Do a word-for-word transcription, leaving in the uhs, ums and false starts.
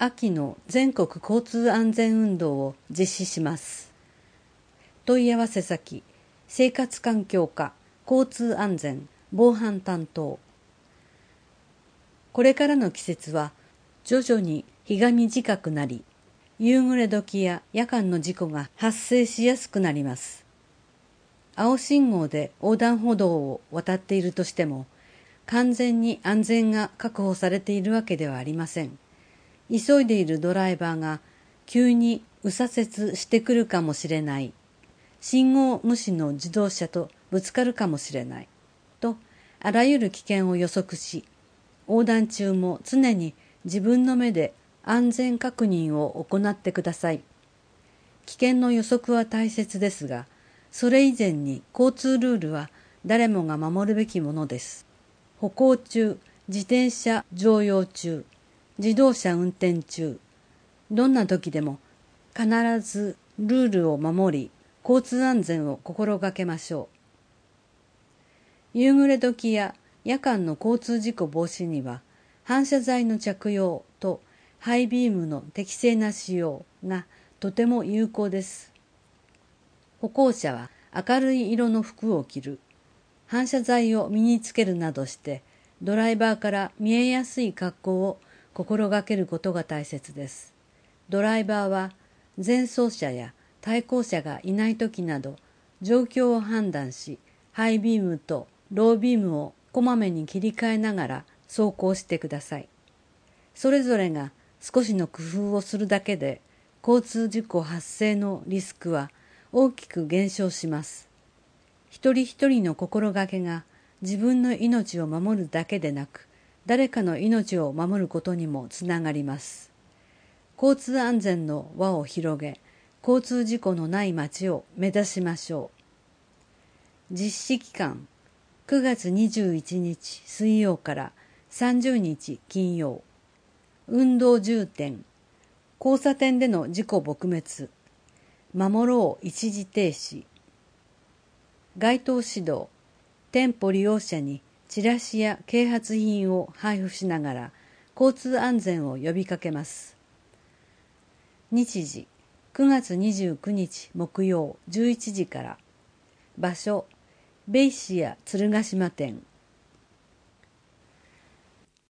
秋の全国交通安全運動を実施します。問い合わせ先、生活環境課、交通安全、防犯担当。これからの季節は徐々に日が短くなり、夕暮れ時や夜間の事故が発生しやすくなります。青信号で横断歩道を渡っているとしても、完全に安全が確保されているわけではありません。急いでいるドライバーが急に右左折してくるかもしれない、信号無視の自動車とぶつかるかもしれないと、あらゆる危険を予測し、横断中も常に自分の目で安全確認を行ってください。危険の予測は大切ですが、それ以前に交通ルールは誰もが守るべきものです。歩行中、自転車乗用中、自動車運転中、どんな時でも必ずルールを守り、交通安全を心がけましょう。夕暮れ時や夜間の交通事故防止には、反射材の着用とハイビームの適正な使用がとても有効です。歩行者は明るい色の服を着る、反射材を身につけるなどして、ドライバーから見えやすい格好を心がけることが大切です。ドライバーは前走車や対向車がいない時など状況を判断し、ハイビームとロービームをこまめに切り替えながら走行してください。それぞれが少しの工夫をするだけで交通事故発生のリスクは大きく減少します。一人一人の心がけが自分の命を守るだけでなく、誰かの命を守ることにもつながります。交通安全の輪を広げ、交通事故のない街を目指しましょう。実施期間、くがつにじゅういちにち水曜からさんじゅうにち金曜。運動重点、交差点での事故撲滅、守ろう一時停止。街頭指導、店舗利用者にチラシや啓発品を配布しながら交通安全を呼びかけます。日時、くがつにじゅうくにち木曜じゅういちじから。場所、ベイシア鶴ヶ島店。